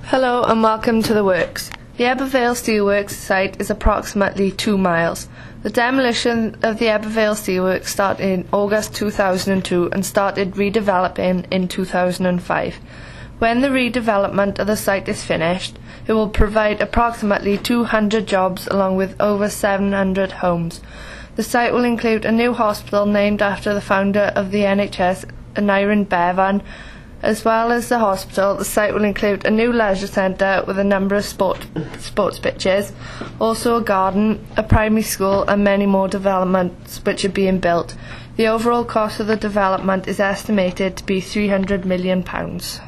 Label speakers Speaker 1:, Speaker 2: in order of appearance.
Speaker 1: Hello and welcome to the works. The Ebbw Steelworks site is approximately 2 miles. The demolition of the Ebbw Steelworks started in August 2002 and started redeveloping in 2005. When the redevelopment of the site is finished, it will provide approximately 200 jobs along with over 700 homes. The site will include a new hospital named after the founder of the NHS, Aneurin Bevan. As well as the hospital, the site will include a new leisure centre with a number of sports pitches, also a garden, a primary school and many more developments which are being built. The overall cost of the development is estimated to be £300 million.